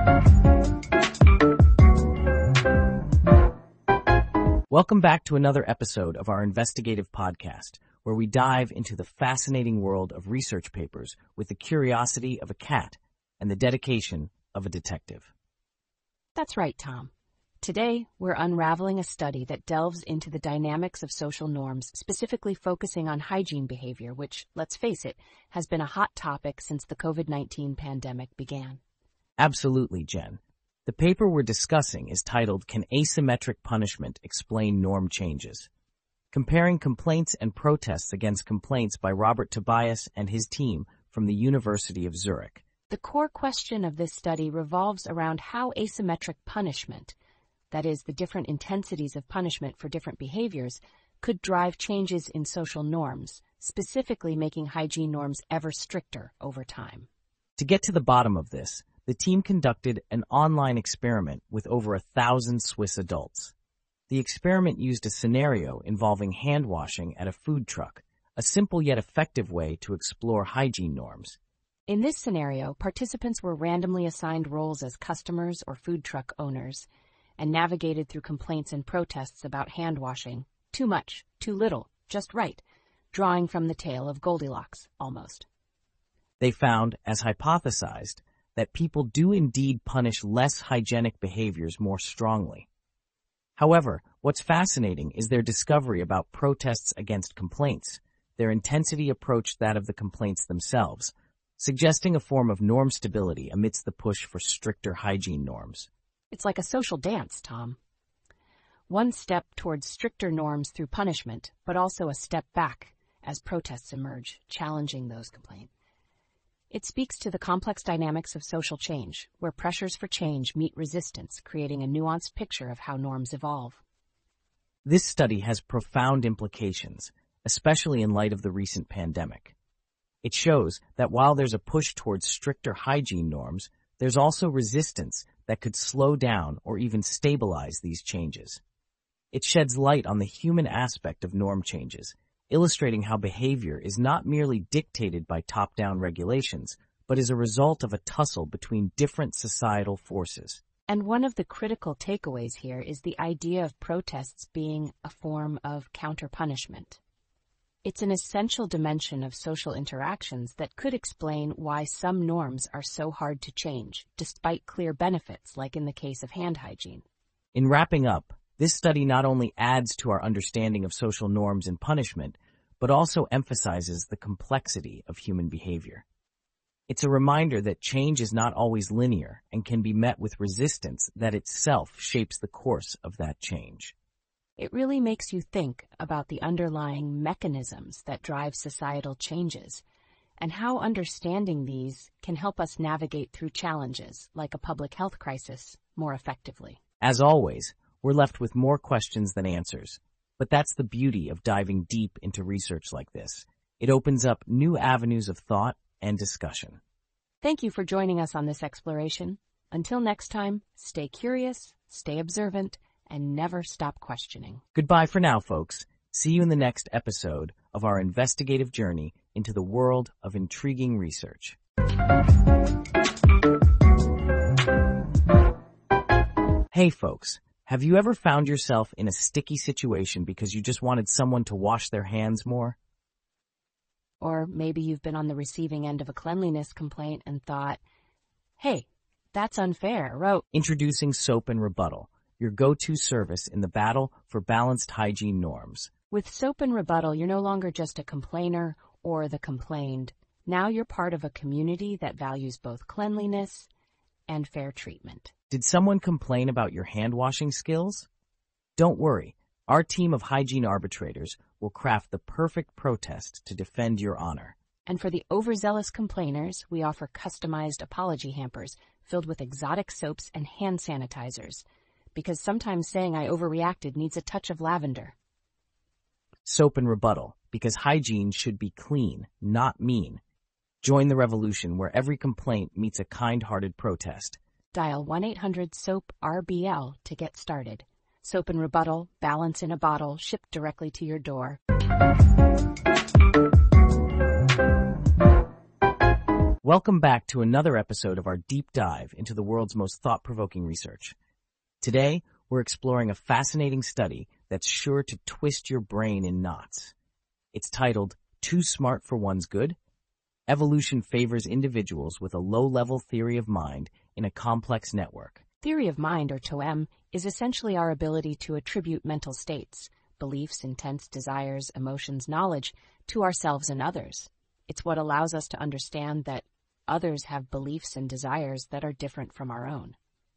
Welcome back to another episode of our investigative podcast, where we dive into the fascinating world of research papers with the curiosity of a cat and the dedication of a detective. That's right, Tom. Today, we're unraveling a study that delves into the dynamics of social norms, specifically focusing on hygiene behavior, which, let's face it, has been a hot topic since the COVID-19 pandemic began. Absolutely, Jen. The paper we're discussing is titled, "Can Asymmetric Punishment Explain Norm Changes?" Comparing complaints and protests against complaints by Robert Tobias and his team from the University of Zurich. The core question of this study revolves around how asymmetric punishment, that is, the different intensities of punishment for different behaviors, could drive changes in social norms, specifically making hygiene norms ever stricter over time. To get to the bottom of this, the team conducted an online experiment with over 1,000 Swiss adults. The experiment used a scenario involving hand washing at a food truck, a simple yet effective way to explore hygiene norms. In this scenario, participants were randomly assigned roles as customers or food truck owners and navigated through complaints and protests about hand washing. Too much, too little, just right, drawing from the tale of Goldilocks, almost. They found, as hypothesized, that people do indeed punish less hygienic behaviors more strongly. However, what's fascinating is their discovery about protests against complaints. Their intensity approached that of the complaints themselves, suggesting a form of norm stability amidst the push for stricter hygiene norms. It's like a social dance, Tom. One step towards stricter norms through punishment, but also a step back as protests emerge, challenging those complaints. It speaks to the complex dynamics of social change, where pressures for change meet resistance, creating a nuanced picture of how norms evolve. This study has profound implications, especially in light of the recent pandemic. It shows that while there's a push towards stricter hygiene norms, there's also resistance that could slow down or even stabilize these changes. It sheds light on the human aspect of norm changes, illustrating how behavior is not merely dictated by top-down regulations, but is a result of a tussle between different societal forces. And one of the critical takeaways here is the idea of protests being a form of counter-punishment. It's an essential dimension of social interactions that could explain why some norms are so hard to change, despite clear benefits, like in the case of hand hygiene. In wrapping up, this study not only adds to our understanding of social norms and punishment, but also emphasizes the complexity of human behavior. It's a reminder that change is not always linear and can be met with resistance that itself shapes the course of that change. It really makes you think about the underlying mechanisms that drive societal changes and how understanding these can help us navigate through challenges like a public health crisis more effectively. As always, we're left with more questions than answers, but that's the beauty of diving deep into research like this. It opens up new avenues of thought and discussion. Thank you for joining us on this exploration. Until next time, stay curious, stay observant, and never stop questioning. Goodbye for now, folks. See you in the next episode of our investigative journey into the world of intriguing research. Hey, folks. Have you ever found yourself in a sticky situation because you just wanted someone to wash their hands more? Or maybe you've been on the receiving end of a cleanliness complaint and thought, hey, that's unfair. Introducing Soap and Rebuttal, your go-to service in the battle for balanced hygiene norms. With Soap and Rebuttal, you're no longer just a complainer or the complained. Now you're part of a community that values both cleanliness and fair treatment. Did someone complain about your hand-washing skills? Don't worry. Our team of hygiene arbitrators will craft the perfect protest to defend your honor. And for the overzealous complainers, we offer customized apology hampers filled with exotic soaps and hand sanitizers, because sometimes saying I overreacted needs a touch of lavender. Soap and Rebuttal, because hygiene should be clean, not mean. Join the revolution where every complaint meets a kind-hearted protest. Dial 1-800-SOAP-RBL to get started. Soap and Rebuttal, balance in a bottle, shipped directly to your door. Welcome back to another episode of our deep dive into the world's most thought-provoking research. Today, we're exploring a fascinating study that's sure to twist your brain in knots. It's titled, Too Smart for One's Good? Evolution Favors Individuals with a Low-Level Theory of Mind in a Complex Network. Theory of mind, or TOEM, is essentially our ability to attribute mental states, beliefs, intents, desires, emotions, knowledge, to ourselves and others. It's what allows us to understand that others have beliefs and desires that are different from our own.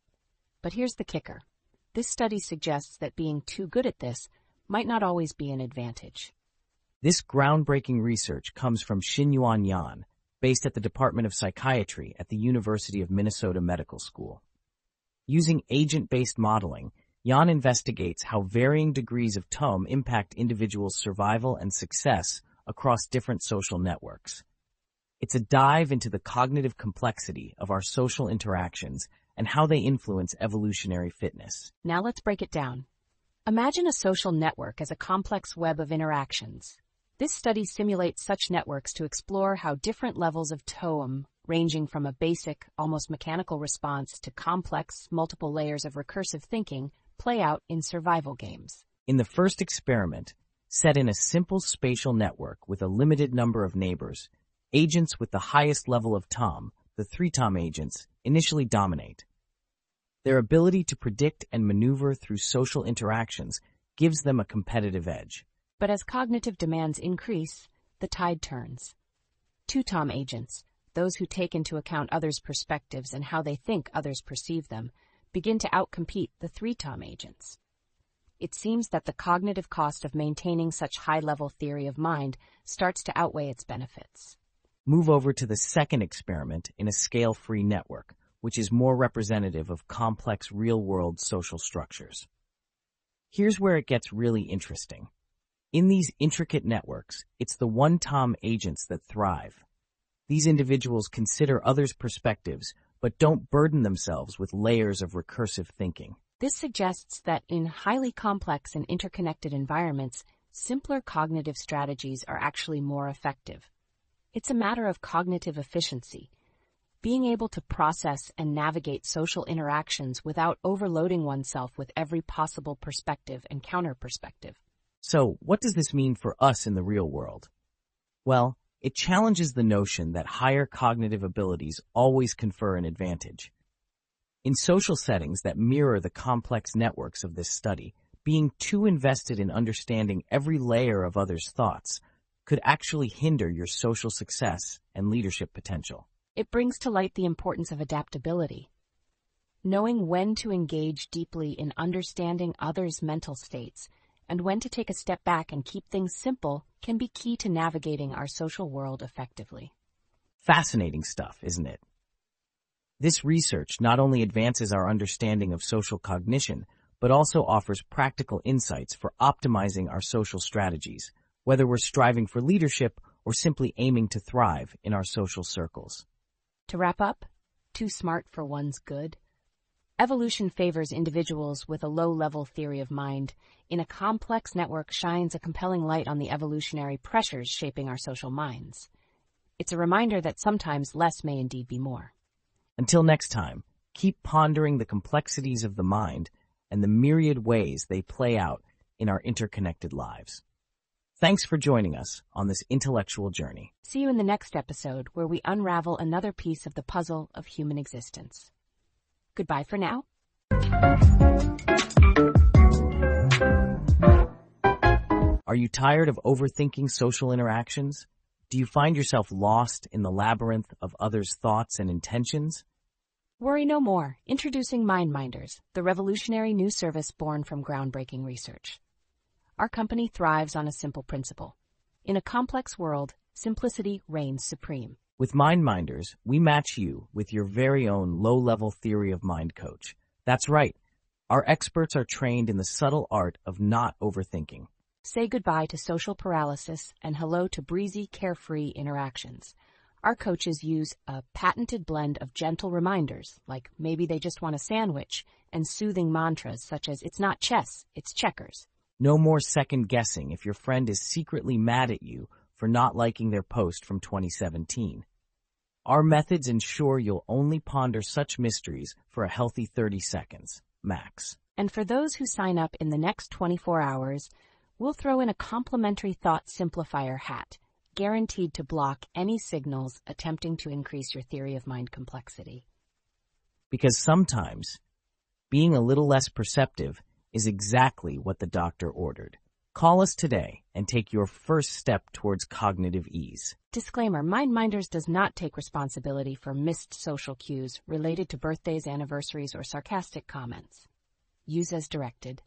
But here's the kicker. This study suggests that being too good at this might not always be an advantage. This groundbreaking research comes from Xinyuan Yan, based at the Department of Psychiatry at the University of Minnesota Medical School. Using agent-based modeling, Yan investigates how varying degrees of TOEM impact individuals' survival and success across different social networks. It's a dive into the cognitive complexity of our social interactions and how they influence evolutionary fitness. Now let's break it down. Imagine a social network as a complex web of interactions. This study simulates such networks to explore how different levels of TOEM, ranging from a basic, almost mechanical response to complex, multiple layers of recursive thinking, play out in survival games. In the first experiment, set in a simple spatial network with a limited number of neighbors, agents with the highest level of TOM, the 3-TOM agents, initially dominate. Their ability to predict and maneuver through social interactions gives them a competitive edge. But as cognitive demands increase, the tide turns. 2-TOM agents, those who take into account others' perspectives and how they think others perceive them, begin to outcompete the 3-TOM agents. It seems that the cognitive cost of maintaining such high-level theory of mind starts to outweigh its benefits. Move over to the second experiment in a scale-free network, which is more representative of complex real-world social structures. Here's where it gets really interesting. In these intricate networks, it's the 1-TOM agents that thrive. These individuals consider others' perspectives, but don't burden themselves with layers of recursive thinking. This suggests that in highly complex and interconnected environments, simpler cognitive strategies are actually more effective. It's a matter of cognitive efficiency, being able to process and navigate social interactions without overloading oneself with every possible perspective and counter-perspective. So, what does this mean for us in the real world? Well, it challenges the notion that higher cognitive abilities always confer an advantage. In social settings that mirror the complex networks of this study, being too invested in understanding every layer of others' thoughts could actually hinder your social success and leadership potential. It brings to light the importance of adaptability. Knowing when to engage deeply in understanding others' mental states and when to take a step back and keep things simple can be key to navigating our social world effectively. Fascinating stuff, isn't it? This research not only advances our understanding of social cognition, but also offers practical insights for optimizing our social strategies, whether we're striving for leadership or simply aiming to thrive in our social circles. To wrap up, too smart for one's good? Evolution favors individuals with a low-level theory of mind. In a complex network shines a compelling light on the evolutionary pressures shaping our social minds. It's a reminder that sometimes less may indeed be more. Until next time, keep pondering the complexities of the mind and the myriad ways they play out in our interconnected lives. Thanks for joining us on this intellectual journey. See you in the next episode where we unravel another piece of the puzzle of human existence. Goodbye for now. Are you tired of overthinking social interactions? Do you find yourself lost in the labyrinth of others' thoughts and intentions? Worry no more. Introducing MindMinders, the revolutionary new service born from groundbreaking research. Our company thrives on a simple principle. In a complex world, simplicity reigns supreme. With MindMinders, we match you with your very own low-level theory of mind coach. That's right. Our experts are trained in the subtle art of not overthinking. Say goodbye to social paralysis and hello to breezy, carefree interactions. Our coaches use a patented blend of gentle reminders, like maybe they just want a sandwich, and soothing mantras such as it's not chess, it's checkers. No more second-guessing if your friend is secretly mad at you for not liking their post from 2017. Our methods ensure you'll only ponder such mysteries for a healthy 30 seconds, max. And for those who sign up in the next 24 hours, we'll throw in a complimentary thought simplifier hat, guaranteed to block any signals attempting to increase your theory of mind complexity. Because sometimes, being a little less perceptive is exactly what the doctor ordered. Call us today and take your first step towards cognitive ease. Disclaimer, MindMinders does not take responsibility for missed social cues related to birthdays, anniversaries, or sarcastic comments. Use as directed.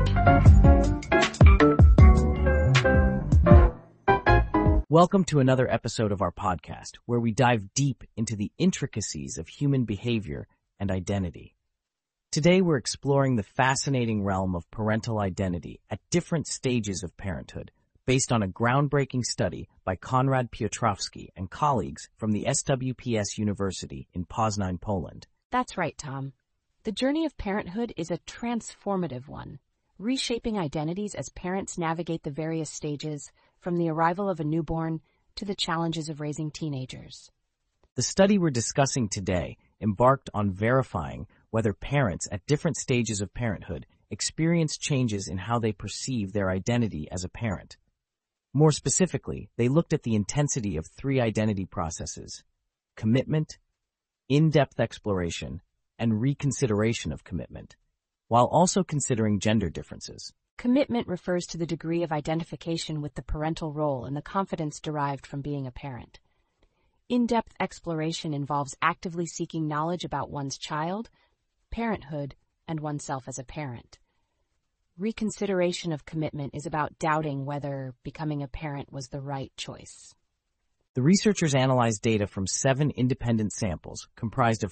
Welcome to another episode of our podcast, where we dive deep into the intricacies of human behavior and identity. Today we're exploring the fascinating realm of parental identity at different stages of parenthood, based on a groundbreaking study by Konrad Piotrowski and colleagues from the SWPS University in Poznań, Poland. That's right, Tom. The journey of parenthood is a transformative one, reshaping identities as parents navigate the various stages, from the arrival of a newborn to the challenges of raising teenagers. The study we're discussing today embarked on verifying whether parents at different stages of parenthood experience changes in how they perceive their identity as a parent. More specifically, they looked at the intensity of three identity processes: commitment, in-depth exploration, and reconsideration of commitment, while also considering gender differences. Commitment refers to the degree of identification with the parental role and the confidence derived from being a parent. In-depth exploration involves actively seeking knowledge about one's child, parenthood, and oneself as a parent. Reconsideration of commitment is about doubting whether becoming a parent was the right choice. The researchers analyzed data from 7 independent samples comprised of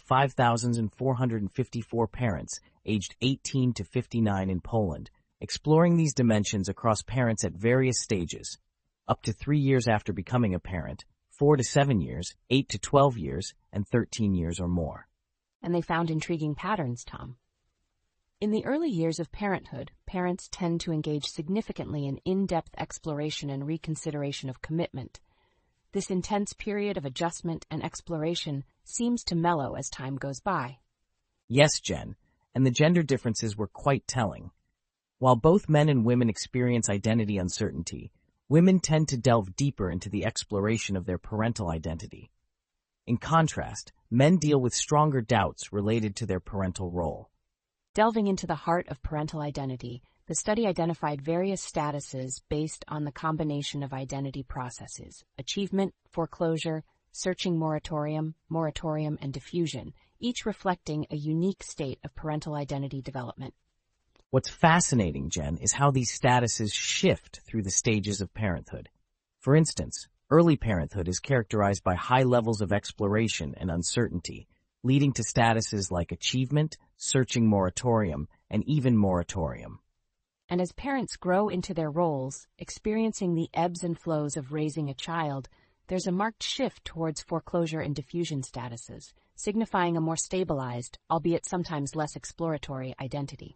5,454 parents aged 18 to 59 in Poland, exploring these dimensions across parents at various stages: up to 3 years after becoming a parent, 4 to 7 years, 8 to 12 years, and 13 years or more. And they found intriguing patterns, Tom. In the early years of parenthood, parents tend to engage significantly in in-depth exploration and reconsideration of commitment. This intense period of adjustment and exploration seems to mellow as time goes by. Yes, Jen, and the gender differences were quite telling. While both men and women experience identity uncertainty, women tend to delve deeper into the exploration of their parental identity. In contrast, men deal with stronger doubts related to their parental role. Delving into the heart of parental identity, the study identified various statuses based on the combination of identity processes: achievement, foreclosure, searching moratorium, and diffusion, each reflecting a unique state of parental identity development. What's fascinating, Jen, is how these statuses shift through the stages of parenthood. For instance, early parenthood is characterized by high levels of exploration and uncertainty, leading to statuses like achievement, searching moratorium, and even moratorium. And as parents grow into their roles, experiencing the ebbs and flows of raising a child, there's a marked shift towards foreclosure and diffusion statuses, signifying a more stabilized, albeit sometimes less exploratory, identity.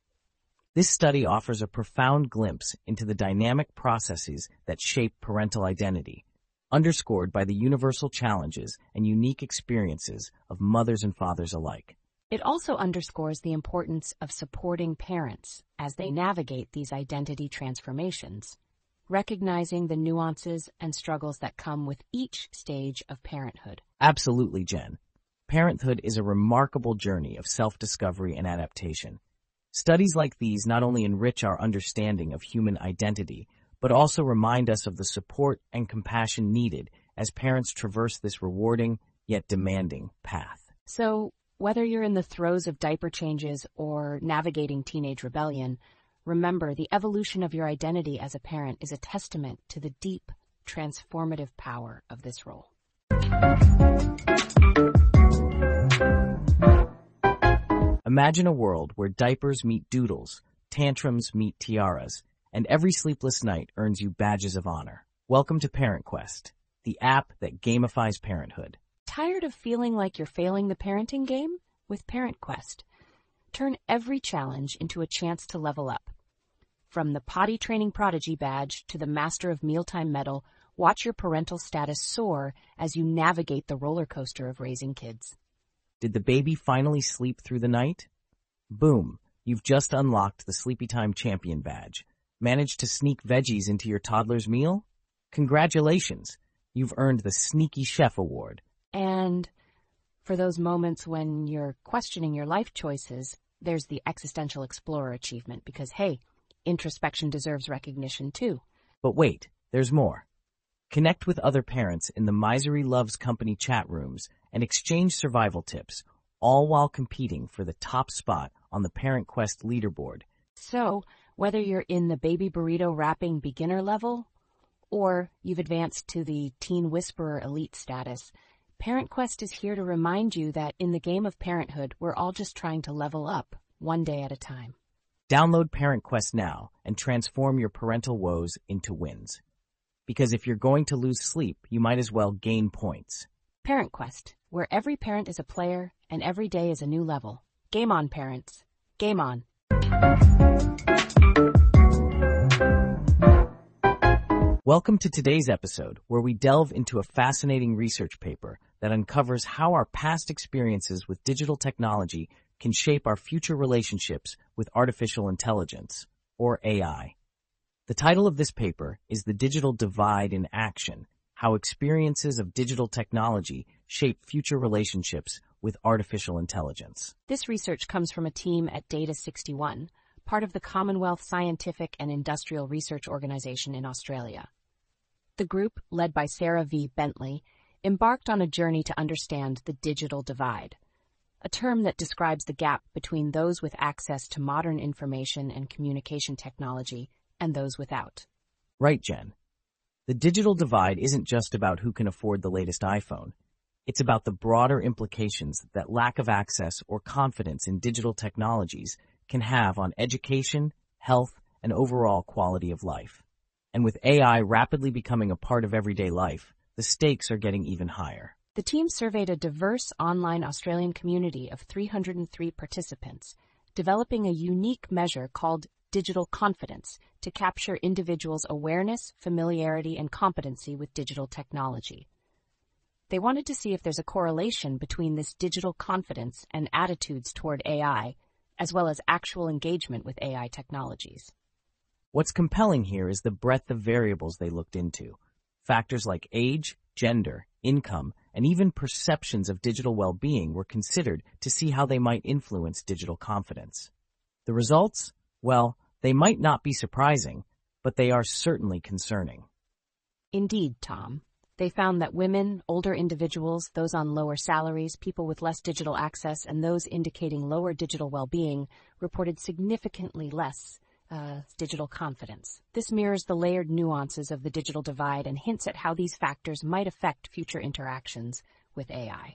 This study offers a profound glimpse into the dynamic processes that shape parental identity, underscored by the universal challenges and unique experiences of mothers and fathers alike. It also underscores the importance of supporting parents as they navigate these identity transformations, recognizing the nuances and struggles that come with each stage of parenthood. Absolutely, Jen. Parenthood is a remarkable journey of self-discovery and adaptation. Studies like these not only enrich our understanding of human identity, but also remind us of the support and compassion needed as parents traverse this rewarding yet demanding path. So, whether you're in the throes of diaper changes or navigating teenage rebellion, remember the evolution of your identity as a parent is a testament to the deep, transformative power of this role. Imagine a world where diapers meet doodles, tantrums meet tiaras, and every sleepless night earns you badges of honor. Welcome to Parent Quest, the app that gamifies parenthood. Tired of feeling like you're failing the parenting game? With Parent Quest, turn every challenge into a chance to level up. From the potty training prodigy badge to the Master of Mealtime medal, Watch your parental status soar as you navigate the roller coaster of raising kids. Did the baby finally sleep through the night? Boom, you've just unlocked the Sleepy Time Champion badge. Managed to sneak veggies into your toddler's meal? Congratulations, you've earned the Sneaky Chef Award. And for those moments when you're questioning your life choices, there's the Existential Explorer achievement because, hey, introspection deserves recognition too. But wait, there's more. Connect with other parents in the Misery Loves Company chat rooms and exchange survival tips, all while competing for the top spot on the Parent Quest leaderboard. So, whether you're in the baby burrito wrapping beginner level or you've advanced to the Teen Whisperer elite status, Parent Quest is here to remind you that in the game of parenthood, we're all just trying to level up, one day at a time. Download Parent Quest now and transform your parental woes into wins. Because if you're going to lose sleep, you might as well gain points. Parent Quest, where every parent is a player and every day is a new level. Game on, parents. Game on. Welcome to today's episode, where we delve into a fascinating research paper that uncovers how our past experiences with digital technology can shape our future relationships with artificial intelligence, or AI. The title of this paper is The Digital Divide in Action: How Experiences of Digital Technology Shape Future Relationships with Artificial Intelligence. This research comes from a team at Data61, part of the Commonwealth Scientific and Industrial Research Organization in Australia. The group, led by Sarah V. Bentley, embarked on a journey to understand the digital divide, a term that describes the gap between those with access to modern information and communication technology and those without. Right, Jen. The digital divide isn't just about who can afford the latest iPhone. It's about the broader implications that lack of access or confidence in digital technologies can have on education, health, and overall quality of life. And with AI rapidly becoming a part of everyday life, the stakes are getting even higher. The team surveyed a diverse online Australian community of 303 participants, developing a unique measure called digital confidence to capture individuals' awareness, familiarity, and competency with digital technology. They wanted to see if there's a correlation between this digital confidence and attitudes toward AI, as well as actual engagement with AI technologies. What's compelling here is the breadth of variables they looked into. Factors like age, gender, income, and even perceptions of digital well-being were considered to see how they might influence digital confidence. The results? Well, they might not be surprising, but they are certainly concerning. Indeed, Tom. They found that women, older individuals, those on lower salaries, people with less digital access, and those indicating lower digital well-being reported significantly less digital confidence. This mirrors the layered nuances of the digital divide and hints at how these factors might affect future interactions with AI.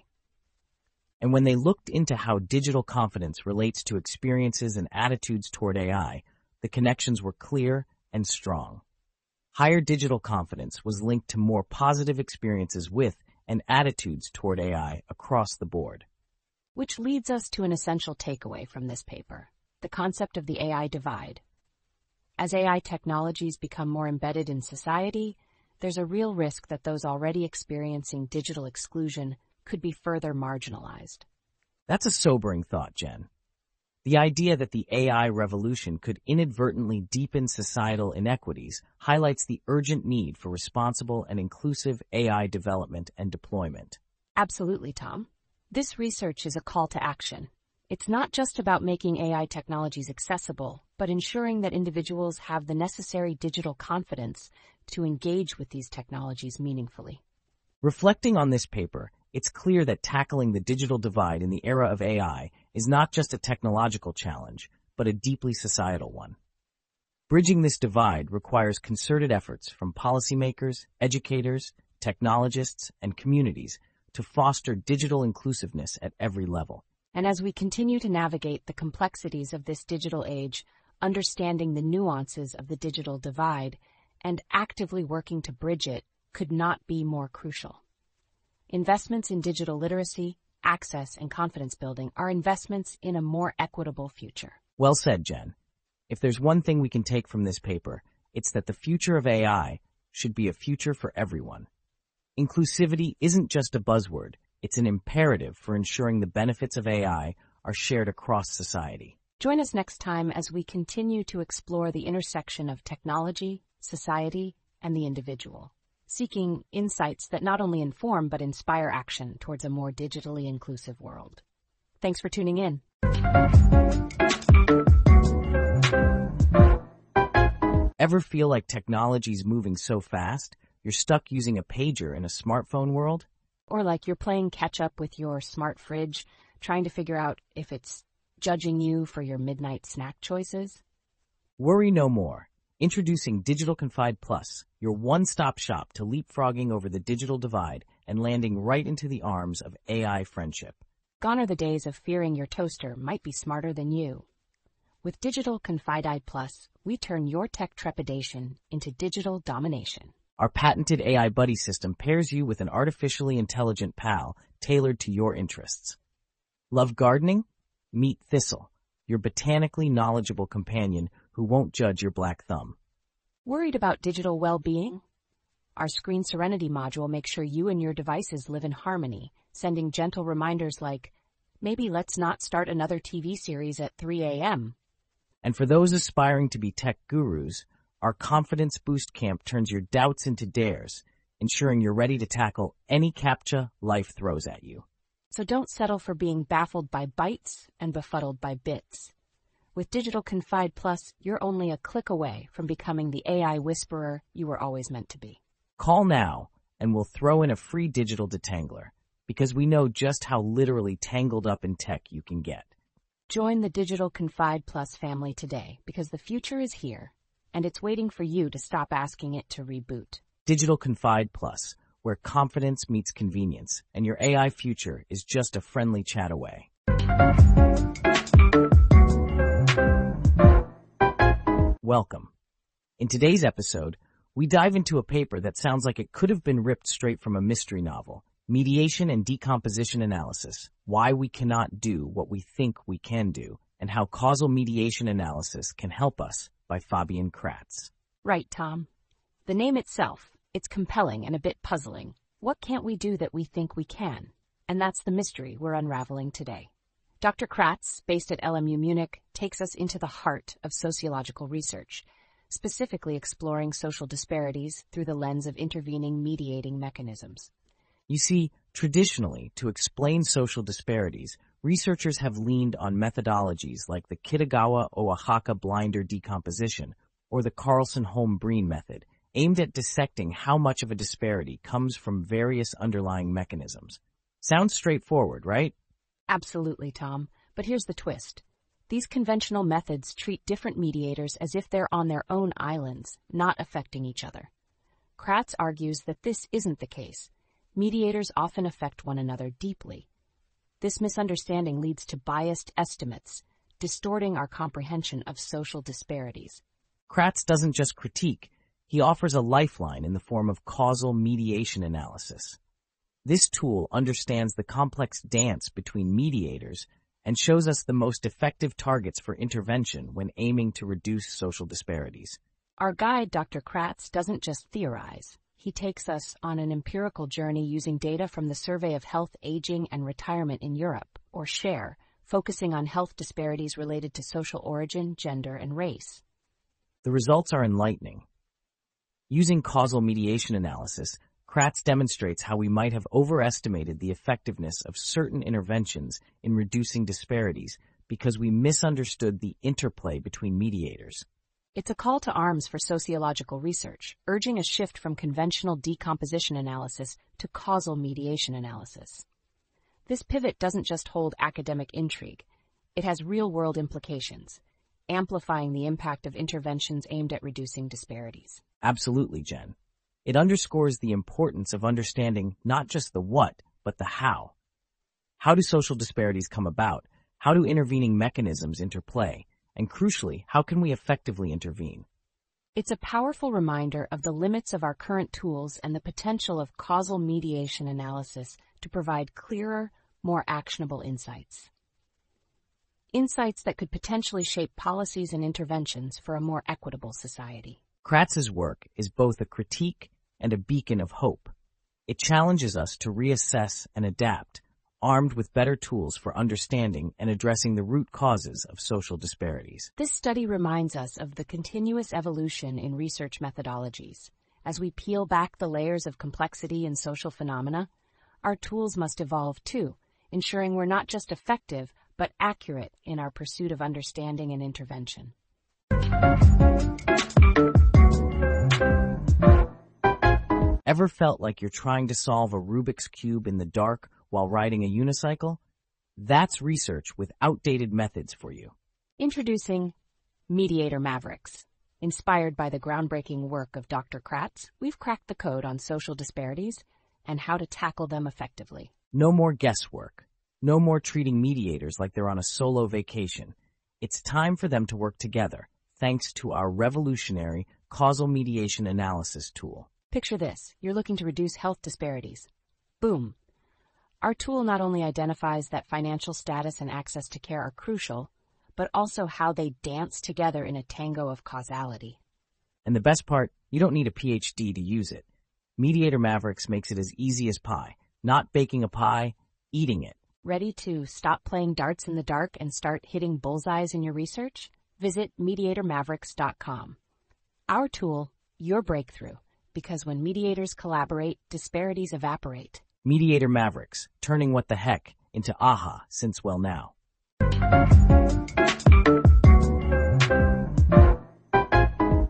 And when they looked into how digital confidence relates to experiences and attitudes toward AI, the connections were clear and strong. Higher digital confidence was linked to more positive experiences with and attitudes toward AI across the board. Which leads us to an essential takeaway from this paper, the concept of the AI divide. As AI technologies become more embedded in society, there's a real risk that those already experiencing digital exclusion could be further marginalized. That's a sobering thought, Jen. The idea that the AI revolution could inadvertently deepen societal inequities highlights the urgent need for responsible and inclusive AI development and deployment. Absolutely, Tom. This research is a call to action. It's not just about making AI technologies accessible, but ensuring that individuals have the necessary digital confidence to engage with these technologies meaningfully. Reflecting on this paper, it's clear that tackling the digital divide in the era of AI is not just a technological challenge, but a deeply societal one. Bridging this divide requires concerted efforts from policymakers, educators, technologists, and communities to foster digital inclusiveness at every level. And as we continue to navigate the complexities of this digital age, understanding the nuances of the digital divide and actively working to bridge it could not be more crucial. Investments in digital literacy, access, and confidence building are investments in a more equitable future. Well said, Jen. If there's one thing we can take from this paper, it's that the future of AI, should be a future for everyone. Inclusivity isn't just a buzzword, it's an imperative for ensuring the benefits of AI are shared across society. Join us next time as we continue to explore the intersection of technology, society, and the individual, seeking insights that not only inform but inspire action towards a more digitally inclusive world. Thanks for tuning in. Ever feel like technology's moving so fast, you're stuck using a pager in a smartphone world? Or like you're playing catch-up with your smart fridge, trying to figure out if it's judging you for your midnight snack choices? Worry no more. Introducing Digital Confide Plus, your one-stop shop to leapfrogging over the digital divide and landing right into the arms of AI friendship. Gone are the days of fearing your toaster might be smarter than you. With Digital Confide Plus, we turn your tech trepidation into digital domination. Our patented AI buddy system pairs you with an artificially intelligent pal tailored to your interests. Love gardening? Meet Thistle, your botanically knowledgeable companion who won't judge your black thumb. Worried about digital well-being? Our Screen Serenity module makes sure you and your devices live in harmony, sending gentle reminders like, maybe let's not start another TV series at 3 a.m. And for those aspiring to be tech gurus, our Confidence Boost Camp turns your doubts into dares, ensuring you're ready to tackle any CAPTCHA life throws at you. So don't settle for being baffled by bytes and befuddled by bits. With Digital Confide Plus, you're only a click away from becoming the AI whisperer you were always meant to be. Call now, and we'll throw in a free digital detangler, because we know just how literally tangled up in tech you can get. Join the Digital Confide Plus family today, because the future is here, and it's waiting for you to stop asking it to reboot. Digital Confide Plus, where confidence meets convenience, and your AI future is just a friendly chat away. Welcome. In today's episode, we dive into a paper that sounds like it could have been ripped straight from a mystery novel, Mediation and Decomposition Analysis, Why We Cannot Do What We Think We Can Do, and How Causal Mediation Analysis Can Help Us, by Fabian Kratz. Right, Tom. The name itself, it's compelling and a bit puzzling. What can't we do that we think we can? And that's the mystery we're unraveling today. Dr. Kratz, based at LMU Munich, takes us into the heart of sociological research, specifically exploring social disparities through the lens of intervening mediating mechanisms. You see, traditionally, to explain social disparities, researchers have leaned on methodologies like the Kitagawa-Oaxaca blinder decomposition or the Carlson-Holm-Breen method, aimed at dissecting how much of a disparity comes from various underlying mechanisms. Sounds straightforward, right? Absolutely, Tom. But here's the twist. These conventional methods treat different mediators as if they're on their own islands, not affecting each other. Kratz argues that this isn't the case. Mediators often affect one another deeply. This misunderstanding leads to biased estimates, distorting our comprehension of social disparities. Kratz doesn't just critique, he offers a lifeline in the form of causal mediation analysis. This tool understands the complex dance between mediators and shows us the most effective targets for intervention when aiming to reduce social disparities. Our guide, Dr. Kratz, doesn't just theorize. He takes us on an empirical journey using data from the Survey of Health, Aging, and Retirement in Europe, or SHARE, focusing on health disparities related to social origin, gender, and race. The results are enlightening. Using causal mediation analysis, Kratz demonstrates how we might have overestimated the effectiveness of certain interventions in reducing disparities because we misunderstood the interplay between mediators. It's a call to arms for sociological research, urging a shift from conventional decomposition analysis to causal mediation analysis. This pivot doesn't just hold academic intrigue. It has real-world implications, amplifying the impact of interventions aimed at reducing disparities. Absolutely, Jen. It underscores the importance of understanding not just the what, but the how. How do social disparities come about? How do intervening mechanisms interplay? And crucially, how can we effectively intervene? It's a powerful reminder of the limits of our current tools and the potential of causal mediation analysis to provide clearer, more actionable insights. Insights that could potentially shape policies and interventions for a more equitable society. Kratz's work is both a critique and a beacon of hope. It challenges us to reassess and adapt, armed with better tools for understanding and addressing the root causes of social disparities. This study reminds us of the continuous evolution in research methodologies. As we peel back the layers of complexity in social phenomena, our tools must evolve too, ensuring we're not just effective, but accurate in our pursuit of understanding and intervention. Ever felt like you're trying to solve a Rubik's Cube in the dark while riding a unicycle? That's research with outdated methods for you. Introducing Mediator Mavericks. Inspired by the groundbreaking work of Dr. Kratz, we've cracked the code on social disparities and how to tackle them effectively. No more guesswork. No more treating mediators like they're on a solo vacation. It's time for them to work together, thanks to our revolutionary causal mediation analysis tool. Picture this. You're looking to reduce health disparities. Boom. Our tool not only identifies that financial status and access to care are crucial, but also how they dance together in a tango of causality. And the best part, you don't need a PhD to use it. Mediator Mavericks makes it as easy as pie. Not baking a pie, eating it. Ready to stop playing darts in the dark and start hitting bullseyes in your research? Visit MediatorMavericks.com. Our tool, your breakthrough, because when mediators collaborate, disparities evaporate. Mediator Mavericks, turning what the heck into aha since well now.